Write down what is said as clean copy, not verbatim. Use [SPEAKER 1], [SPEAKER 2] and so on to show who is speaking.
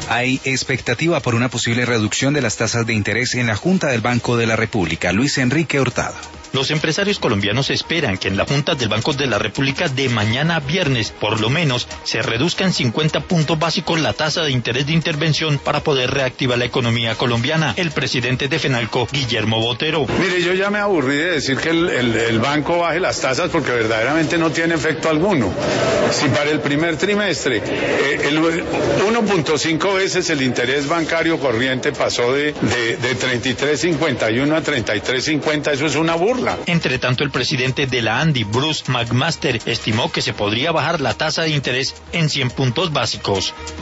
[SPEAKER 1] Hay expectativa por una posible reducción de las tasas de interés en la Junta del Banco de la República. Luis Enrique Hurtado.
[SPEAKER 2] Los empresarios colombianos esperan que en la Junta del Banco de la República de mañana viernes, por lo menos, se reduzcan 50 puntos básicos la tasa de interés de intervención para poder reactivar la economía colombiana. El presidente de FENALCO, Guillermo Botero.
[SPEAKER 3] Mire, yo ya me aburrí de decir que el banco baje las tasas porque verdaderamente no tiene efecto alguno. Si para el primer trimestre 1.5 veces el interés bancario corriente pasó de 33.51 a 33.50, eso es una burla.
[SPEAKER 2] Entre tanto, el presidente de la ANDI, Bruce McMaster, estimó que se podría bajar la tasa de interés en 100 puntos básicos.